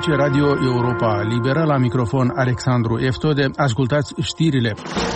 Radio Europa Liberă, la microfon Alexandru Eftode. Ascultați știrile.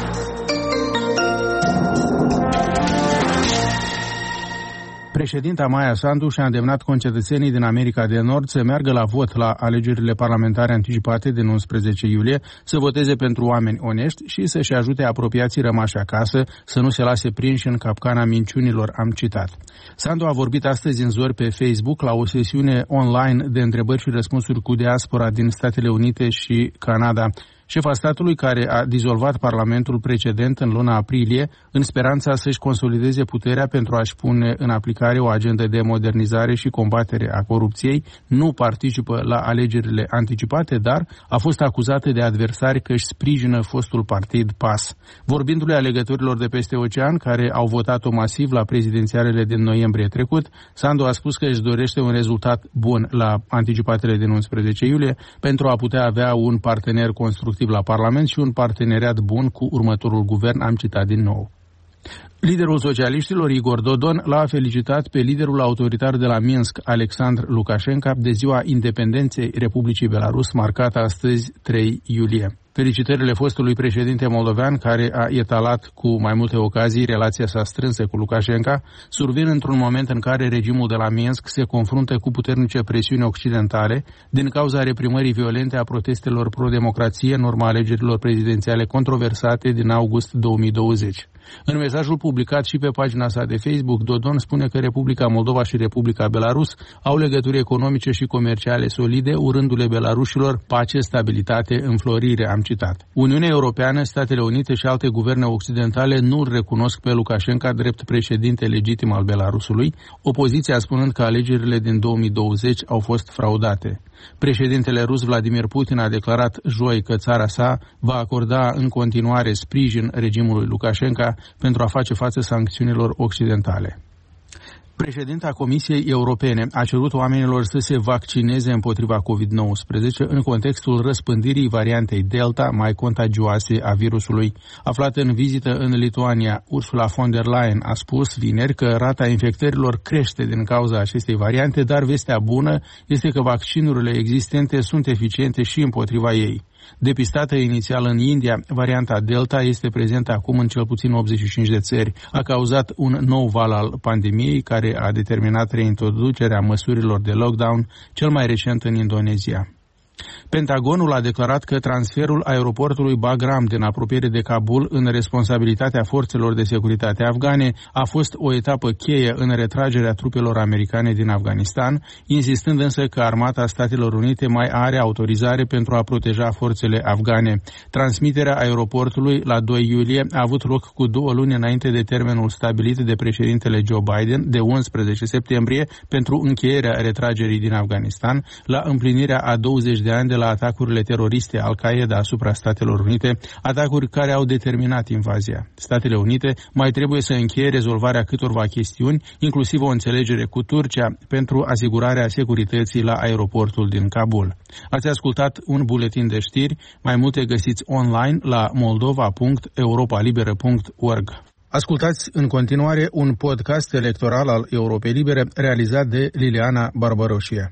Președinta Maia Sandu și-a îndemnat concetățenii din America de Nord să meargă la vot la alegerile parlamentare anticipate din 11 iulie, să voteze pentru oameni onești și să-și ajute apropiații rămași acasă să nu se lase prinși în capcana minciunilor, am citat. Sandu a vorbit astăzi în zori pe Facebook la o sesiune online de întrebări și răspunsuri cu diaspora din Statele Unite și Canada. Șefa statului, care a dizolvat parlamentul precedent în luna aprilie, în speranța să-și consolideze puterea pentru a-și pune în aplicare o agendă de modernizare și combatere a corupției, nu participă la alegerile anticipate, dar a fost acuzată de adversari că își sprijină fostul partid PAS. Vorbindu-le alegătorilor de peste ocean, care au votat-o masiv la prezidențialele din noiembrie trecut, Sandu a spus că își dorește un rezultat bun la anticipatele din 11 iulie pentru a putea avea un partener constructiv la Parlament și un parteneriat bun cu următorul guvern, am citat din nou. Liderul socialiștilor, Igor Dodon, l-a felicitat pe liderul autoritar de la Minsk, Alexandru Lukashenko, de ziua independenței Republicii Belarus, marcată astăzi 3 iulie. Felicitările fostului președinte moldovean, care a etalat cu mai multe ocazii relația sa strânsă cu Lukashenko, survin într-un moment în care regimul de la Minsk se confruntă cu puternice presiuni occidentale din cauza reprimării violente a protestelor pro-democrație în urma alegerilor prezidențiale controversate din august 2020. În mesajul publicat și pe pagina sa de Facebook, Dodon spune că Republica Moldova și Republica Belarus au legături economice și comerciale solide, urându-le belarușilor pace, stabilitate, înflorire, am citat. Uniunea Europeană, Statele Unite și alte guverne occidentale nu îl recunosc pe Lukashenko drept președinte legitim al Belarusului, opoziția spunând că alegerile din 2020 au fost fraudate. Președintele rus Vladimir Putin a declarat joi că țara sa va acorda în continuare sprijin regimului Lukashenko pentru a face față sancțiunilor occidentale. Președinta Comisiei Europene a cerut oamenilor să se vaccineze împotriva COVID-19 în contextul răspândirii variantei Delta mai contagioase a virusului. Aflată în vizită în Lituania, Ursula von der Leyen a spus vineri că rata infectărilor crește din cauza acestei variante, dar vestea bună este că vaccinurile existente sunt eficiente și împotriva ei. Depistată inițial în India, varianta Delta este prezentă acum în cel puțin 85 de țări. A cauzat un nou val al pandemiei care a determinat reintroducerea măsurilor de lockdown, cel mai recent în Indonezia. Pentagonul a declarat că transferul aeroportului Bagram din apropiere de Kabul în responsabilitatea forțelor de securitate afgane a fost o etapă cheie în retragerea trupelor americane din Afganistan, insistând însă că Armata Statelor Unite mai are autorizare pentru a proteja forțele afgane. Transmiterea aeroportului la 2 iulie a avut loc cu 2 luni înainte de termenul stabilit de președintele Joe Biden de 11 septembrie pentru încheierea retragerii din Afganistan, la împlinirea a 20 de ani de la atacurile teroriste Al-Qaeda asupra Statelor Unite, atacuri care au determinat invazia. Statele Unite mai trebuie să încheie rezolvarea câtorva chestiuni, inclusiv o înțelegere cu Turcia, pentru asigurarea securității la aeroportul din Kabul. Ați ascultat un buletin de știri, mai multe găsiți online la moldova.europalibera.org. Ascultați în continuare un podcast electoral al Europei Libere realizat de Liliana Barbaroșie.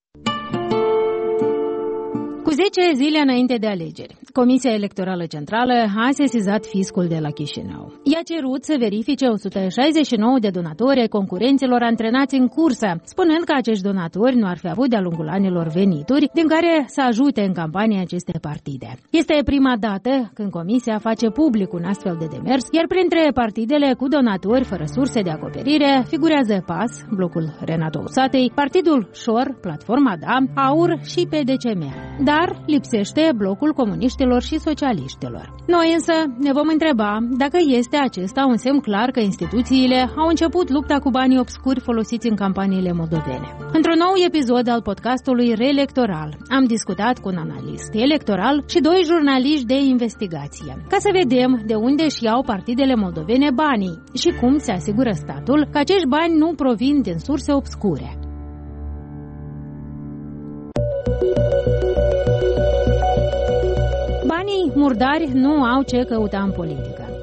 Cu 10 zile înainte de alegeri, Comisia Electorală Centrală a sesizat fiscul de la Chișinău. I-a cerut să verifice 169 de donatori ai concurenților antrenați în cursă, spunând că acești donatori nu ar fi avut de-a lungul anilor venituri din care să ajute în campanie aceste partide. Este prima dată când Comisia face public un astfel de demers, iar printre partidele cu donatori fără surse de acoperire figurează PAS, Blocul Renato Usatei, Partidul Șor, Platforma Da, AUR și PDCM. Dar lipsește Blocul Comuniștilor și Socialiștilor. Noi însă ne vom întreba dacă este acesta un semn clar că instituțiile au început lupta cu banii obscuri folosiți în campaniile moldovene. Într-un nou episod al podcastului Reelectoral am discutat cu un analist electoral și 2 jurnaliști de investigație, ca să vedem de unde își iau partidele moldovene banii și cum se asigură statul că acești bani nu provin din surse obscure. Banii murdari nu au ce căuta în politică.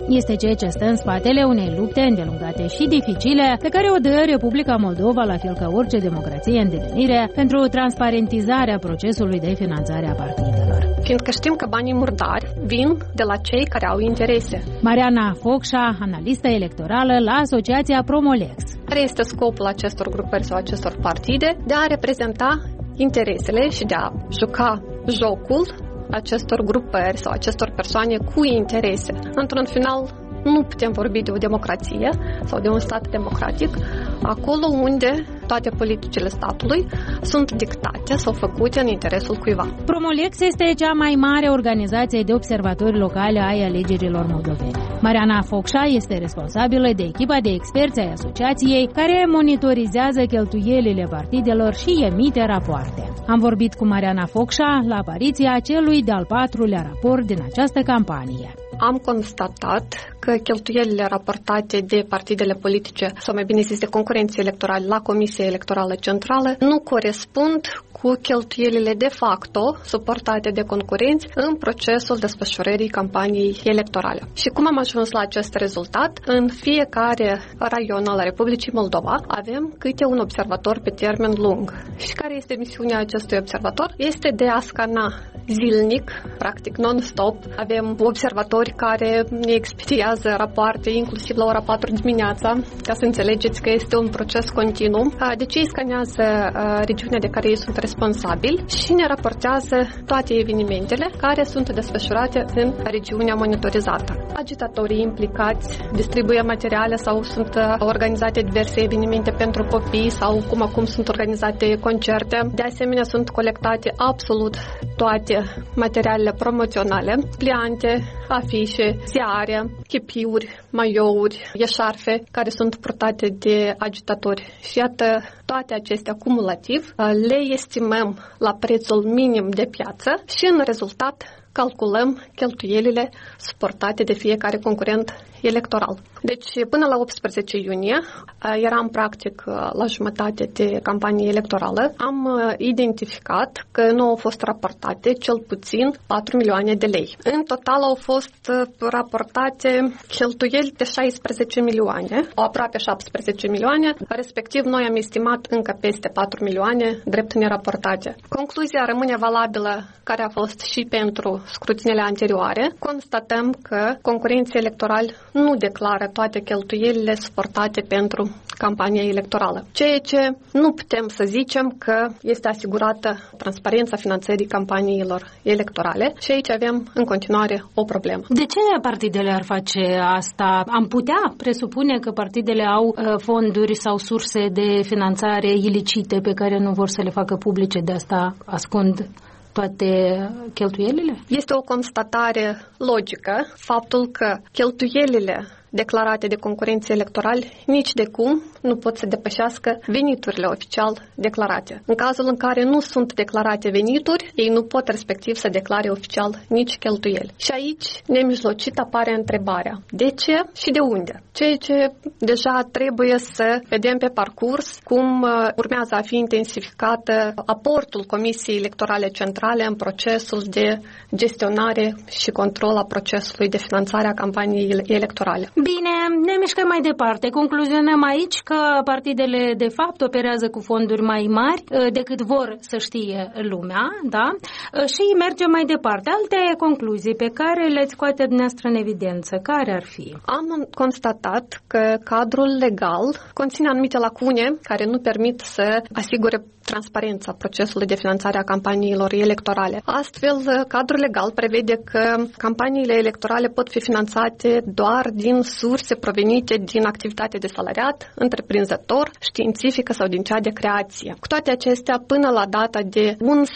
Este ceea ce stă în spatele unei lupte îndelungate și dificile pe care o dă Republica Moldova, la fel ca orice democrație în devenire, pentru transparentizarea procesului de finanțare a partidelor. Fiindcă știm că banii murdari vin de la cei care au interese. Mariana Focșa, analistă electorală la Asociația Promolex. Care este scopul acestor grupări sau acestor partide? De a reprezenta interesele și de a juca jocul acestor grupări sau acestor persoane cu interese. Într-un final, nu putem vorbi de o democrație sau de un stat democratic acolo unde toate politicile statului sunt dictate sau făcute în interesul cuiva. Promolex este cea mai mare organizație de observatori locali ai alegerilor moldovene. Mariana Focșa este responsabilă de echipa de experți ai asociației care monitorizează cheltuielile partidelor și emite rapoarte. Am vorbit cu Mariana Focșa la apariția celui de-al 4-lea raport din această campanie. Am constatat că cheltuielile raportate de partidele politice, sau mai bine zis de concurenții electorali la Comisia Electorală Centrală, nu corespund cu cheltuielile de facto suportate de concurenți în procesul desfășurării campaniei electorale. Și cum am ajuns la acest rezultat? În fiecare raion al Republicii Moldova avem câte un observator pe termen lung. Și care este misiunea acestui observator? Este de a scana zilnic, practic non-stop. Avem observatori care ne expediază rapoarte inclusiv la ora 4 dimineața, ca să înțelegeți că este un proces continuu. Deci ei scanează regiunea de care ei sunt responsabili și ne raportează toate evenimentele care sunt desfășurate în regiunea monitorizată. Agitatorii implicați distribuie materiale sau sunt organizate diverse evenimente pentru copii sau cum acum sunt organizate concerte. De asemenea, sunt colectate absolut toate materialele promoționale, pliante, afișe, ziare, chipiuri, maiouri, eșarfe care sunt purtate de agitatori. Și iată, toate acestea cumulativ le estimăm la prețul minim de piață și în rezultat calculăm cheltuielile suportate de fiecare concurent electoral. Deci, până la 18 iunie, eram practic la jumătate de campanie electorală, am identificat că nu au fost raportate cel puțin 4 milioane de lei. În total au fost raportate cheltuieli de 16 milioane, aproape 17 milioane, respectiv noi am estimat încă peste 4 milioane drept neraportate. Concluzia rămâne valabilă care a fost și pentru scrutinele anterioare. Constatăm că concurenții electorali nu declară toate cheltuielile suportate pentru campania electorală. Ceea ce nu putem să zicem că este asigurată transparența finanțării campaniilor electorale și aici avem în continuare o problemă. De ce partidele ar face asta? Am putea presupune că partidele au fonduri sau surse de finanțare ilicite pe care nu vor să le facă publice, de asta ascund toate cheltuielile? Este o constatare logică faptul că cheltuielile declarate de concurenții electorali nici de cum nu pot să depășească veniturile oficial declarate. În cazul în care nu sunt declarate venituri, ei nu pot respectiv să declare oficial nici cheltuieli. Și aici, nemijlocit, apare întrebarea: de ce și de unde? Ceea ce deja trebuie să vedem pe parcurs cum urmează a fi intensificată aportul Comisiei Electorale Centrale în procesul de gestionare și control a procesului de finanțare a campaniei electorale. Bine, ne mișcăm mai departe. Concluzionăm aici că partidele de fapt operează cu fonduri mai mari decât vor să știe lumea, da? Și mergem mai departe. Alte concluzii pe care le scoate dumneavoastră în evidență, care ar fi? Am constatat că cadrul legal conține anumite lacune care nu permit să asigure transparența procesului de finanțare a campaniilor electorale. Astfel, cadrul legal prevede că campaniile electorale pot fi finanțate doar din surse provenite din activitate de salariat, întreprinzător, științifică sau din cea de creație. Cu toate acestea, până la data de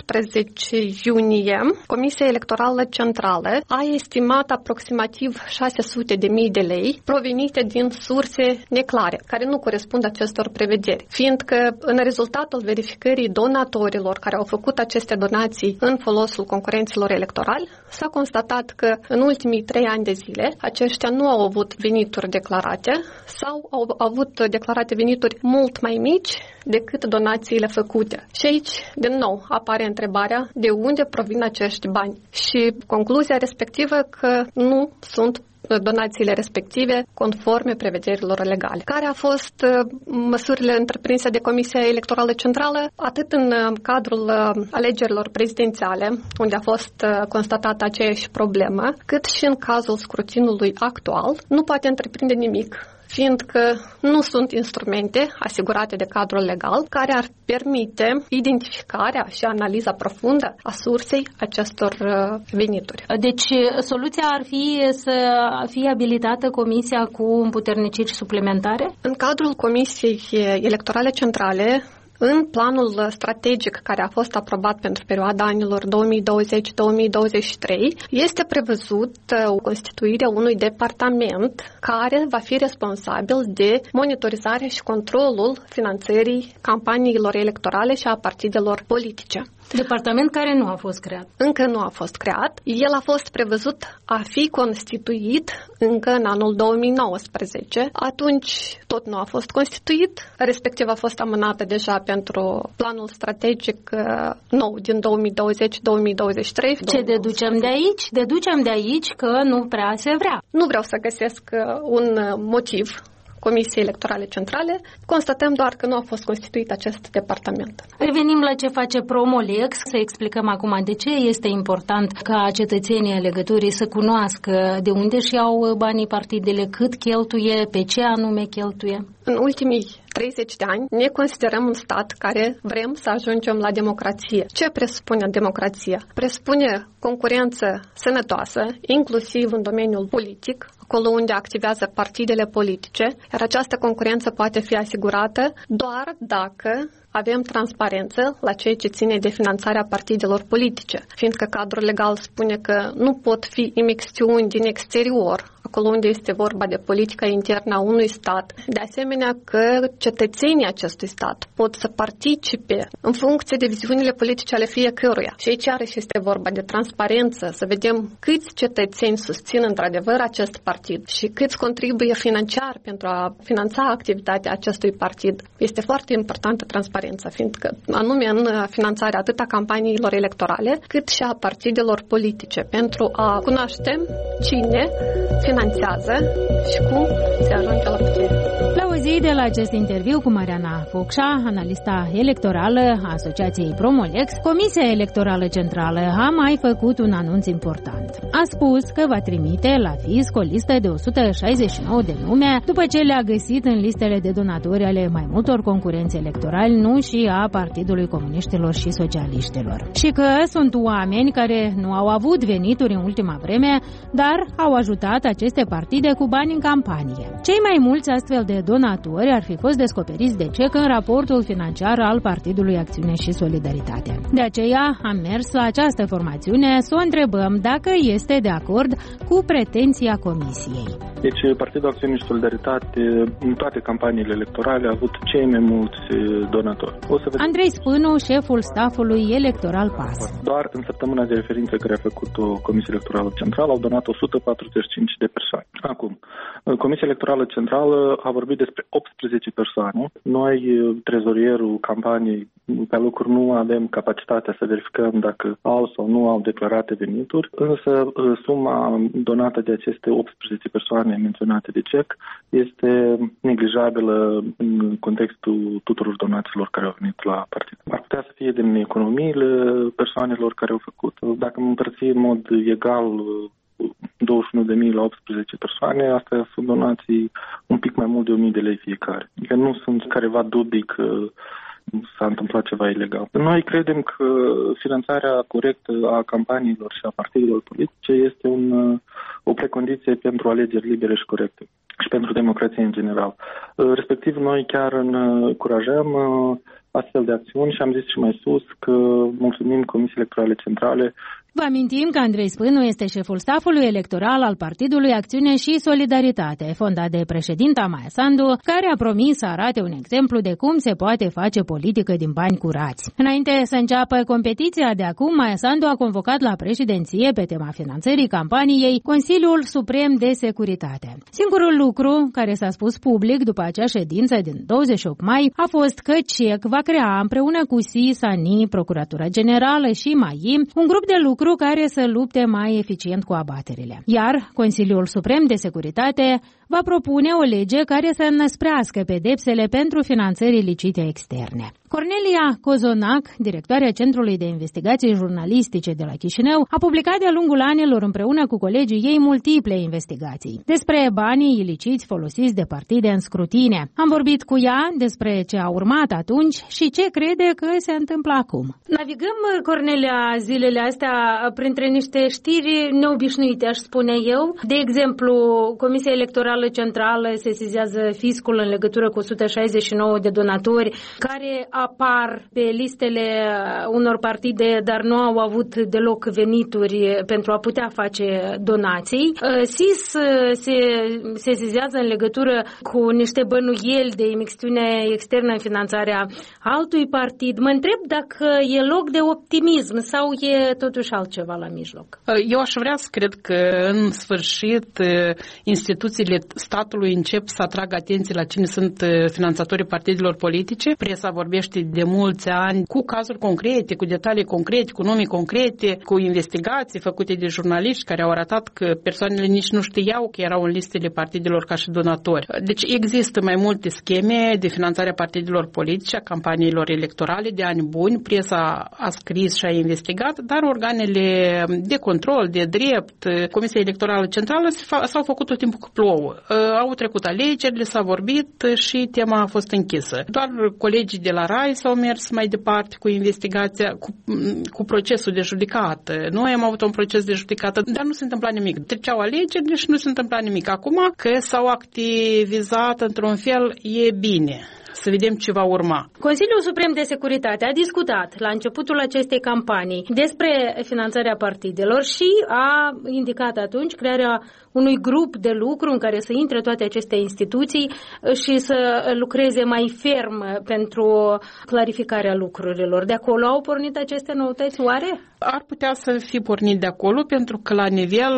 11 iunie, Comisia Electorală Centrală a estimat aproximativ 600.000 de lei provenite din surse neclare, care nu corespund acestor prevederi, fiindcă în rezultatul verificării donatorilor care au făcut aceste donații în folosul concurenților electorali, s-a constatat că în ultimii 3 ani de zile aceștia nu au avut venituri declarate sau au avut declarate venituri mult mai mici decât donațiile făcute. Și aici, din nou, apare întrebarea de unde provin acești bani. Și concluzia respectivă că nu sunt donațiile respective conforme prevederilor legale. Care au fost măsurile întreprinse de Comisia Electorală Centrală, atât în cadrul alegerilor prezidențiale, unde a fost constatată aceeași problemă, cât și în cazul scrutinului actual, nu poate întreprinde nimic, fiindcă nu sunt instrumente asigurate de cadrul legal care ar permite identificarea și analiza profundă a sursei acestor venituri. Deci, soluția ar fi să fie abilitată Comisia cu împuterniciri suplimentare? În cadrul Comisiei Electorale Centrale, în planul strategic care a fost aprobat pentru perioada anilor 2020-2023, este prevăzut constituirea unui departament care va fi responsabil de monitorizarea și controlul finanțării campaniilor electorale și a partidelor politice. Departament care nu a fost creat. Încă nu a fost creat. El a fost prevăzut a fi constituit încă în anul 2019. Atunci tot nu a fost constituit, respectiv a fost amânată deja pentru planul strategic nou din 2020-2023. Ce deducem de aici? Deducem de aici că nu prea se vrea. Nu vreau să găsesc un motiv Comisiei Electorale Centrale, constatăm doar că nu a fost constituit acest departament. Revenim la ce face Promolex, să explicăm acum de ce este important ca cetățenii alegătorii să cunoască de unde își iau banii partidele, cât cheltuie, pe ce anume cheltuie. În ultimii 30 de ani ne considerăm un stat care vrem să ajungem la democrație. Ce presupune democrația? Presupune concurență sănătoasă, inclusiv în domeniul politic, acolo unde activează partidele politice, iar această concurență poate fi asigurată doar dacă avem transparență la ceea ce ține de finanțarea partidelor politice, fiindcă cadrul legal spune că nu pot fi imixtiuni din exterior, acolo unde este vorba de politica internă a unui stat. De asemenea că cetățenii acestui stat pot să participe în funcție de viziunile politice ale fiecăruia. Și aici iarăși este vorba de transparență, să vedem câți cetățeni susțin într-adevăr acest partid și câți contribuie financiar pentru a finanța activitatea acestui partid. Este foarte importantă transparența, fiindcă anume în finanțarea atât a campaniilor electorale, cât și a partidelor politice, pentru a cunoaște cine finanțează și cum se ajunge la putere. La o zi de la acest interviu cu Mariana Focșa, analista electorală a Asociației Promolex, Comisia Electorală Centrală a mai făcut un anunț important. A spus că va trimite la fisc o listă de 169 de nume după ce le-a găsit în listele de donatori ale mai multor concurenți electorali, nu și a Partidului Comuniștilor și Socialiștilor. Și că sunt oameni care nu au avut venituri în ultima vreme, dar au ajutat aceste partide cu bani în campanie. Cei mai mulți astfel de donatori ar fi fost descoperiți de CEC în raportul financiar al Partidului Acțiune și Solidaritate. De aceea am mers la această formațiune să o întrebăm dacă este de acord cu pretenția Comisiei. Deci Partidul Acțiune și Solidaritate în toate campaniile electorale a avut cei mai mulți donatori. Andrei Spânu, șeful staffului electoral PAS. Doar în săptămâna de referință care a făcut-o Comisia Electorală Centrală au donat 145 de persoane. Acum, Comisia Electorală Centrală a vorbit despre 18 persoane. Noi, trezorierul campaniei, pe lucruri nu avem capacitatea să verificăm dacă au sau nu au declarate venituri, însă suma donată de aceste 18 persoane menționate de CEC este neglijabilă în contextul tuturor donațiilor care au venit la partid. Ar putea să fie din economiile persoanelor care au făcut. Dacă îmi împărți în mod egal 21.000 la 18 persoane, astea sunt donații un pic mai mult de 1.000 de lei fiecare. Adică nu sunt careva dubii că s-a întâmplat ceva ilegal. Noi credem că finanțarea corectă a campaniilor și a partidelor politice este o precondiție pentru alegeri libere și corecte și pentru democrație în general. Respectiv, noi chiar încurajăm astfel de acțiuni și am zis și mai sus că mulțumim Comisiei Electorale Centrale. Vă amintim că Andrei Spânu este șeful staffului electoral al Partidului Acțiune și Solidaritate, fondat de președinta Maia Sandu, care a promis să arate un exemplu de cum se poate face politică din bani curați. Înainte să înceapă competiția de acum, Maia Sandu a convocat la președinție pe tema finanțării campaniei Consiliul Suprem de Securitate. Singurul lucru care s-a spus public după acea ședință din 28 mai a fost că CEC va crea împreună cu SANI, Procuratura Generală și MAI un grup de lucru care să lupte mai eficient cu abaterile. Iar Consiliul Suprem de Securitate va propune o lege care să înăsprească pedepsele pentru finanțări ilicite externe. Cornelia Cozonac, directoarea Centrului de Investigații Jurnalistice de la Chișinău, a publicat de-a lungul anilor împreună cu colegii ei multiple investigații despre banii iliciți folosiți de partide în scrutine. Am vorbit cu ea despre ce a urmat atunci și ce crede că se întâmplă acum. Navigăm, Cornelia, zilele astea printre niște știri neobișnuite, aș spune eu. De exemplu, Comisia Electorală Centrală sesizează fiscul în legătură cu 169 de donatori care apar pe listele unor partide, dar nu au avut deloc venituri pentru a putea face donații. SIS se sesizează în legătură cu niște bănuieli de imixtiune externă în finanțarea altui partid. Mă întreb dacă e loc de optimism sau e totuși altceva la mijloc. Eu aș vrea să cred că în sfârșit instituțiile statului încep să atragă atenție la cine sunt finanțatorii partidelor politice. Presa vorbește de mulți ani cu cazuri concrete, cu detalii concrete, cu nume concrete, cu investigații făcute de jurnaliști care au arătat că persoanele nici nu știau că erau în listele partidelor ca și donatori. Deci există mai multe scheme de finanțare a partidelor politice, a campaniilor electorale de ani buni. Presa a scris și a investigat, dar organele de control, de drept, Comisia Electorală Centrală s-au făcut tot timpul cu plouă. Au trecut alegerile, s-a vorbit și tema a fost închisă. Doar colegii de la RAI s-au mers mai departe cu investigația, cu procesul de judecată. Noi am avut un proces de judecată, dar nu se întâmpla nimic. Treceau alegerile și nu se întâmpla nimic. Acum că s-au activizat într-un fel, e bine. Să vedem ce va urma. Consiliul Suprem de Securitate a discutat la începutul acestei campanii despre finanțarea partidelor și a indicat atunci crearea unui grup de lucru în care să intre toate aceste instituții și să lucreze mai ferm pentru clarificarea lucrurilor. De acolo au pornit aceste noutăți, oare? Ar putea să fi pornit de acolo, pentru că la nivel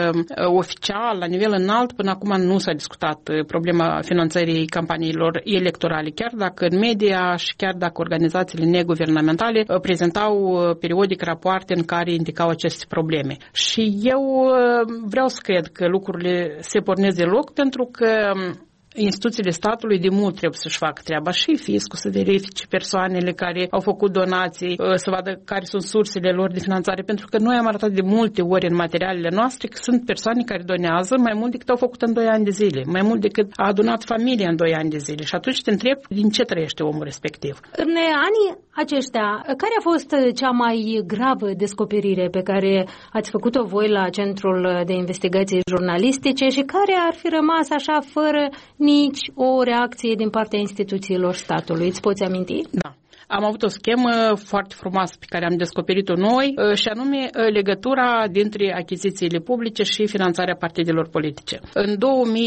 oficial, la nivel înalt, până acum nu s-a discutat problema finanțării campaniilor electorale, chiar dacă în media și chiar dacă organizațiile neguvernamentale prezentau periodic rapoarte în care indicau aceste probleme. Și eu vreau să cred că lucrurile se pornesc deloc, pentru că instituțiile statului de mult trebuie să-și facă treaba și fiscul să verifice persoanele care au făcut donații, să vadă care sunt sursele lor de finanțare, pentru că noi am arătat de multe ori în materialele noastre că sunt persoane care donează mai mult decât au făcut în 2 ani de zile, mai mult decât a adunat familia în 2 ani de zile și atunci te întrebi din ce trăiește omul respectiv. În anii aceștia, care a fost cea mai gravă descoperire pe care ați făcut-o voi la Centrul de Investigații Jurnalistice și care ar fi rămas așa fără nici o reacție din partea instituțiilor statului? Îți poți aminti? Da. Am avut o schemă foarte frumoasă pe care am descoperit-o noi și anume legătura dintre achizițiile publice și finanțarea partidelor politice. În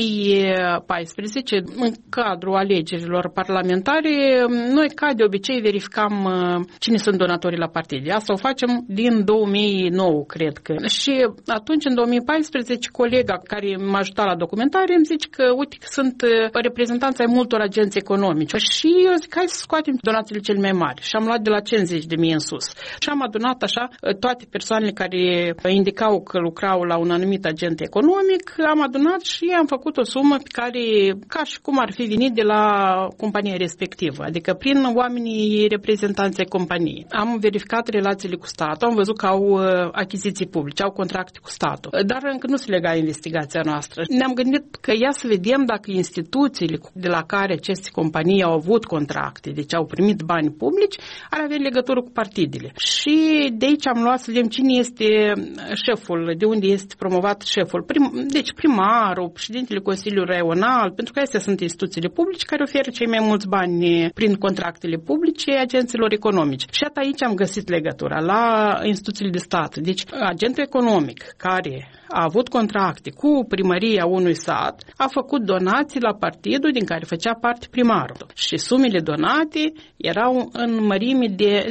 2014, în cadrul alegerilor parlamentare, noi ca de obicei verificam cine sunt donatorii la partide. Asta o facem din 2009, cred că. Și atunci, în 2014, colega care m-a ajutat la documentare îmi zice că, uite, că sunt reprezentanți ai multor agenți economici. Și eu zic, hai să scoatem donațiile cele mai mari. Și am luat de la 50.000 în sus. Și am adunat așa toate persoanele care indicau că lucrau la un anumit agent economic, am adunat și am făcut o sumă pe care, ca și cum ar fi venit de la compania respectivă, adică prin oamenii reprezentanți ai companiei. Am verificat relațiile cu statul, am văzut că au achiziții publice, au contracte cu statul, dar încă nu se lega investigația noastră. Ne-am gândit că ia să vedem dacă instituțiile de la care aceste companii au avut contracte, deci au primit bani publici, ar avea legătură cu partidele. Și de aici am luat să vedem cine este șeful, de unde este promovat șeful. Deci primarul, președintele Consiliului Raional, pentru că astea sunt instituțiile publice care oferă cei mai mulți bani prin contractele publice agenților economici. Și aici am găsit legătura la instituțiile de stat. Deci agentul economic care a avut contracte cu primăria unui sat, a făcut donații la partidul din care făcea parte primarul. Și sumele donate erau în mărime de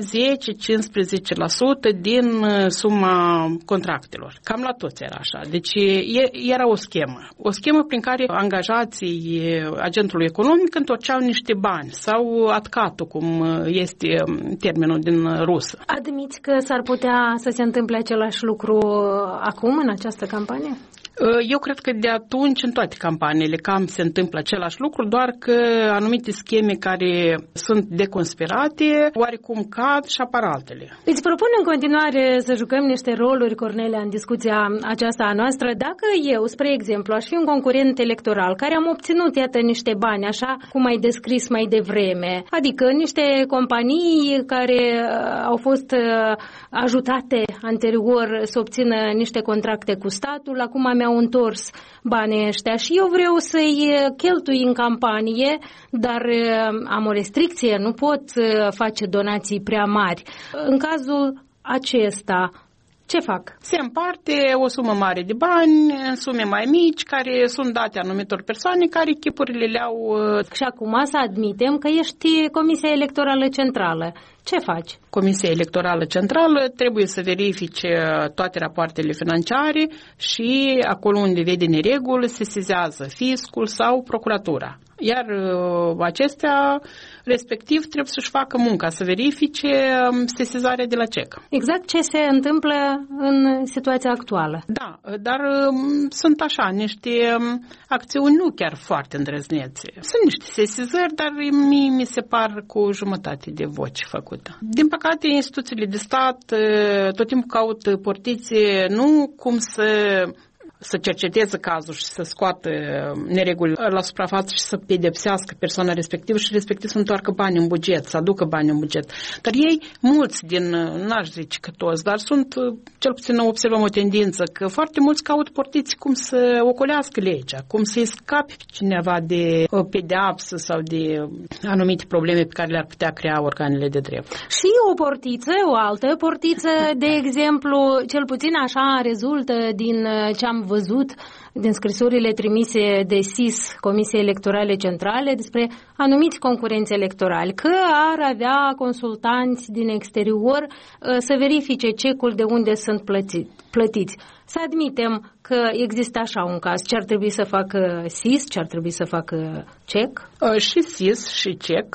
10-15% din suma contractelor. Cam la toți era așa. Deci era o schemă. O schemă prin care angajații agentului economic întorceau niște bani sau atcatul, cum este termenul din rusă. Admiți că s-ar putea să se întâmple același lucru acum, în această campanie? Eu cred că de atunci, în toate campaniile, cam se întâmplă același lucru, doar că anumite scheme care sunt deconspirate, oarecum cad și apar altele. Îți propun în continuare să jucăm niște roluri, Cornelia, în discuția aceasta a noastră. Dacă eu, spre exemplu, aș fi un concurent electoral care am obținut, iată, niște bani, așa cum ai descris mai devreme, adică niște companii care au fost ajutate anterior să obțină niște contracte cu statul, acum mi-au întors banii ăștia și eu vreau să-i cheltui în campanie, dar am o restricție, nu pot face donații prea mari. În cazul acesta, ce fac? Se împarte o sumă mare de bani în sume mai mici care sunt date anumitor persoane care chipurile le-au... Și acum să admitem că ești Comisia Electorală Centrală. Ce faci? Comisia Electorală Centrală trebuie să verifice toate rapoartele financiare și acolo unde vede nereguli se sezează fiscul sau procuratura. Iar acestea, respectiv, trebuie să-și facă munca, să verifice sesizarea de la CEC. Exact ce se întâmplă în situația actuală. Da, dar sunt așa, niște acțiuni nu chiar foarte îndrăznețe. Sunt niște sesizări, dar mie mi se par cu jumătate de voce făcută. Din păcate, instituțiile de stat tot timpul caută portițe, nu cum să cerceteze cazul și să scoată nereguli la suprafață și să pedepsească persoana respectivă și respectiv să întoarcă bani în buget, să aducă bani în buget. Dar ei, mulți n-aș zice că toți, dar sunt, cel puțin observăm o tendință, că foarte mulți caută portiți cum să ocolească legea, cum să-i scape cineva de pedeapsă sau de anumite probleme pe care le-ar putea crea organele de drept. Și o portiță, o altă portiță, de exemplu, cel puțin așa rezultă din ce am văzut din scrisorile trimise de SIS, Comisiei Electorale Centrale, despre anumiți concurenți electorali, că ar avea consultanți din exterior să verifice cecul de unde sunt plătiți. Să admitem că există așa un caz. Ce ar trebui să facă SIS? Ce ar trebui să facă CEC? Și SIS și CEC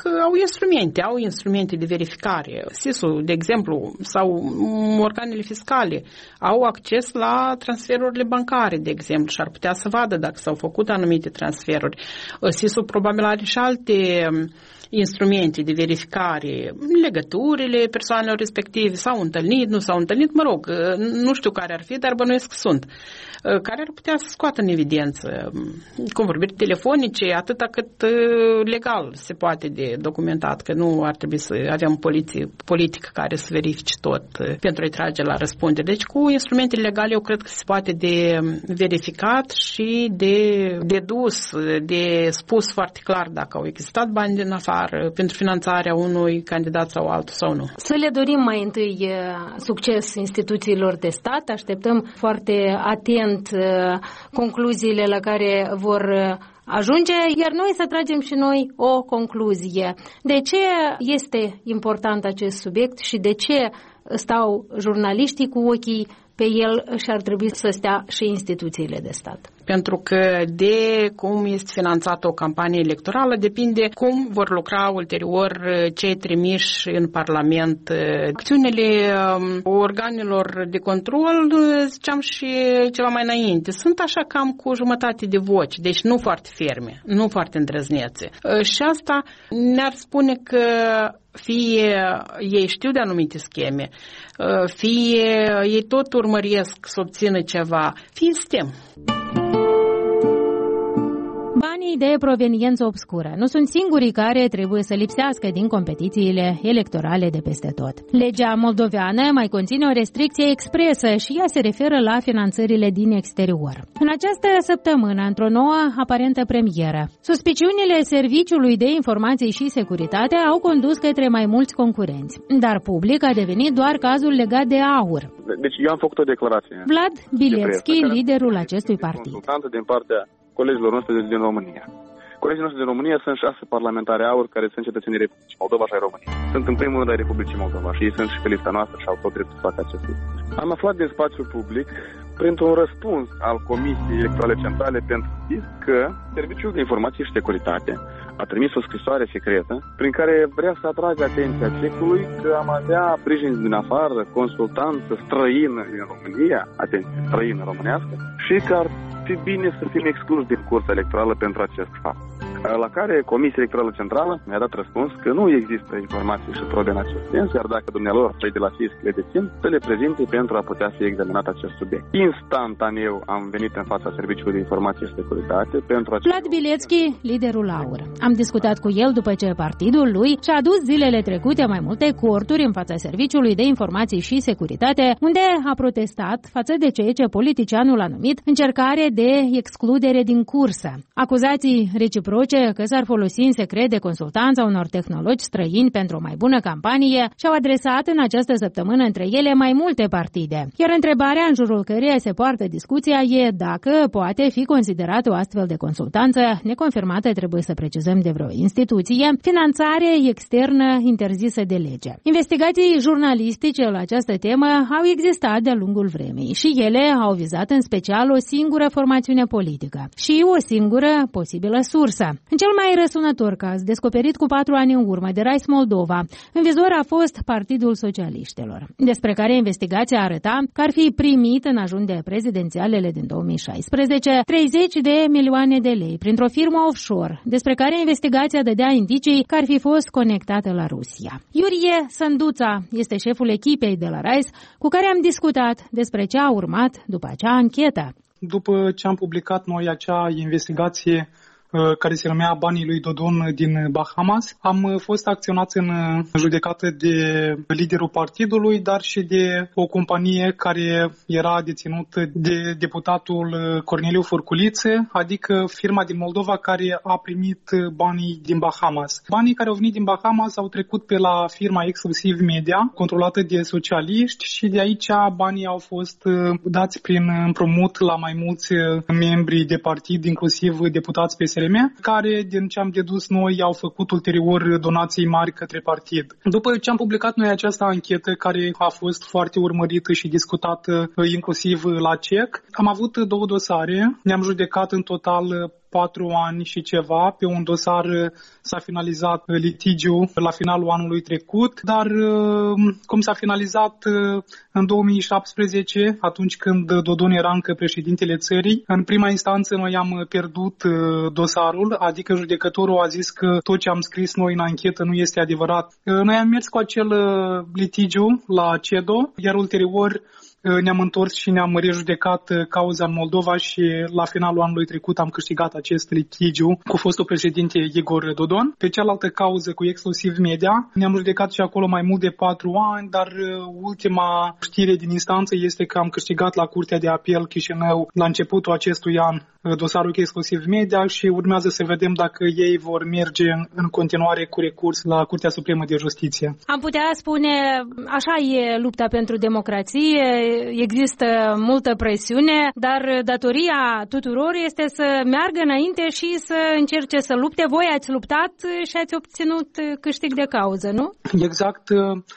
au instrumente de verificare. SIS-ul, de exemplu, sau organele fiscale au acces la transferurile bancare, de exemplu, și ar putea să vadă dacă s-au făcut anumite transferuri. SIS-ul probabil are și alte instrumente de verificare, legăturile persoanelor respective, s-au întâlnit, nu s-au întâlnit, mă rog, nu știu care ar fi, dar bănuiesc că sunt, care ar putea să scoată în evidență convorbiri telefonice, atâta cât legal se poate de documentat, că nu ar trebui să avem politică care să verifice tot pentru a-i trage la răspundere. Deci cu instrumente legale eu cred că se poate de verificat și de dedus, de spus foarte clar dacă au existat bani din afară pentru finanțarea unui candidat sau altul sau nu. Să le dorim mai întâi succes instituțiilor de stat, așteptăm foarte atent concluziile la care vor ajunge, iar noi să tragem și noi o concluzie. De ce este important acest subiect și de ce stau jurnaliștii cu ochii pe el și ar trebui să stea și instituțiile de stat? Pentru că de cum este finanțată o campanie electorală depinde cum vor lucra ulterior cei trimiși în Parlament. Acțiunile organelor de control, ziceam și ceva mai înainte, sunt așa cam cu jumătate de voci, deci nu foarte ferme, nu foarte îndrăznețe. Și asta ne-ar spune că fie ei știu de anumite scheme, fie ei tot urmăresc să obțină ceva, fie sistem. Banii de proveniență obscură nu sunt singurii care trebuie să lipsească din competițiile electorale de peste tot. Legea moldoveană mai conține o restricție expresă și ea se referă la finanțările din exterior. În această săptămână, într-o nouă aparentă premieră, suspiciunile Serviciului de Informații și Securitate au condus către mai mulți concurenți, dar public a devenit doar cazul legat de aur. Deci eu am făcut o declarație. Vlad Bilețchi, liderul acestui partid. Consultantă din partea colegilor noștri din România. Colegii noștri din România sunt 6 parlamentari aur care sunt cetățenii Republicii Moldova și ai României. Sunt în primul rând ai Republicii Moldova și ei sunt și pe lista noastră și au tot dreptul să facă acest lucru. Am aflat din spațiul public, printr-un răspuns al Comisiei Electorale Centrale pentru FIS, că Serviciul de Informații și Securitate a trimis o scrisoare secretă prin care vrea să atragă atenția CEC-ului că am avea sprijin din afară, consultanță străină din România, atenție, străină românească, și că ar fi bine să fim excluși din cursa electorală pentru acest fapt. La care Comisia Electorală Centrală mi-a dat răspuns că nu există informații și probe în acest sens, iar dacă dumnealor, cei de la FIS le dețin, să le prezinte pentru a putea fi examinat acest subiect. Instantaneu am venit în fața Serviciului de Informație și Securitate pentru acest... Vlad Bilețchi, liderul AUR. Am discutat cu el după ce partidul lui și-a adus zilele trecute mai multe corturi în fața Serviciului de Informații și Securitate, unde a protestat față de ceea ce politicianul a numit încercare de excludere din cursă. Acuzații reciproce că s-ar folosi în secret de consultanța unor tehnologi străini pentru o mai bună campanie și-au adresat în această săptămână între ele mai multe partide. Iar întrebarea în jurul căreia se poartă discuția e dacă poate fi considerată o astfel de consultanță neconfirmată, trebuie să precizăm, de vreo instituție, finanțare externă interzisă de lege. Investigații jurnalistice la această temă au existat de-a lungul vremii și ele au vizat în special o singură formațiune politică și o singură posibilă sursă. În cel mai răsunător caz, descoperit cu 4 ani în urmă de Rais Moldova, în vizor a fost Partidul Socialiștilor, despre care investigația arăta că ar fi primit în ajunde prezidențialele din 2016 30 de milioane de lei printr-o firmă offshore, despre care investigația dădea indicii că ar fi fost conectată la Rusia. Iurie Sânduța este șeful echipei de la RAIS cu care am discutat despre ce a urmat după acea anchetă. După ce am publicat noi acea investigație care se numea Banii lui Dodon din Bahamas, am fost acționați în judecată de liderul partidului, dar și de o companie care era deținută de deputatul Corneliu Furculițe, adică firma din Moldova care a primit banii din Bahamas. Banii care au venit din Bahamas au trecut pe la firma Exclusiv Media, controlată de socialiști, și de aici banii au fost dați prin împrumut la mai mulți membri de partid, inclusiv deputați PSRM, care, din ce am dedus noi, au făcut ulterior donații mari către partid. După ce am publicat noi această anchetă, care a fost foarte urmărită și discutată inclusiv la CEC, am avut 2 dosare, ne-am judecat în total 4 ani și ceva. Pe un dosar s-a finalizat litigiul la finalul anului trecut, dar cum s-a finalizat în 2017, atunci când Dodon era încă președintele țării, în prima instanță noi am pierdut dosarul, adică judecătorul a zis că tot ce am scris noi în anchetă nu este adevărat. Noi am mers cu acel litigiu la CEDO, iar ulterior ne-am întors și ne-am rejudecat cauza în Moldova și la finalul anului trecut am câștigat acest litigiu cu fostul președinte Igor Dodon. Pe cealaltă cauză cu Exclusiv Media ne-am judecat și acolo mai mult de 4 ani, dar ultima știre din instanță este că am câștigat la Curtea de Apel Chișinău la începutul acestui an dosarul cu Exclusiv Media și urmează să vedem dacă ei vor merge în continuare cu recurs la Curtea Supremă de Justiție. Am putea spune, așa e lupta pentru democrație, există multă presiune, dar datoria tuturor este să meargă înainte și să încerce să lupte. Voi ați luptat și ați obținut câștig de cauză, nu? Exact,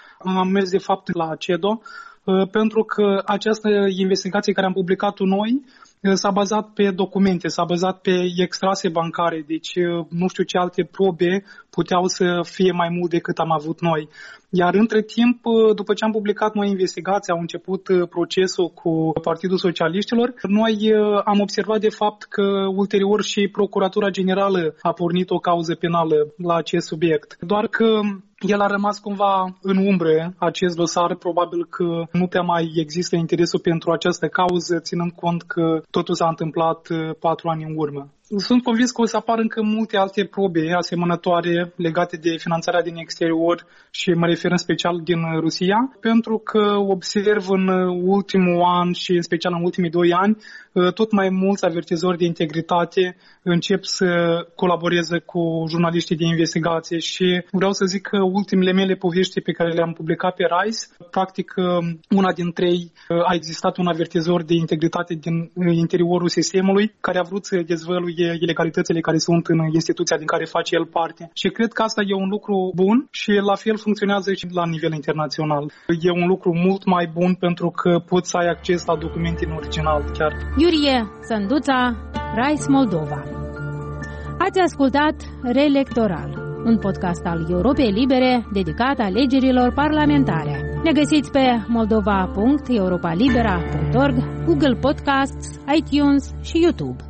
am mers de fapt la CEDO, pentru că această investigație care am publicat-o noi s-a bazat pe documente, s-a bazat pe extrase bancare, deci nu știu ce alte probe puteau să fie mai mult decât am avut noi. Iar între timp, după ce am publicat noi investigația, a început procesul cu Partidul Socialiștilor, noi am observat de fapt că ulterior și Procuratura Generală a pornit o cauză penală la acest subiect. Doar că el a rămas cumva în umbră, acest dosar, probabil că nu prea mai există interesul pentru această cauză, ținând cont că totul s-a întâmplat 4 ani în urmă. Sunt convins că o să apară încă multe alte probe asemănătoare legate de finanțarea din exterior și mă refer în special din Rusia, pentru că observ în ultimul an și în special în ultimii 2 ani tot mai mulți avertizori de integritate încep să colaboreze cu jurnaliștii de investigație și vreau să zic că ultimele mele povești pe care le-am publicat pe RISE, practic una din 3 a existat un avertizor de integritate din interiorul sistemului care a vrut să dezvăluie ilegalitățile care sunt în instituția din care face el parte. Și cred că asta e un lucru bun și la fel funcționează și la nivel internațional. E un lucru mult mai bun pentru că poți să ai acces la documente în original chiar. Iurie Sânduța, RISE Moldova. Ați ascultat Reelectoral, un podcast al Europei Libere dedicat alegerilor parlamentare. Ne găsiți pe moldova.europalibera.org, Google Podcasts, iTunes și YouTube.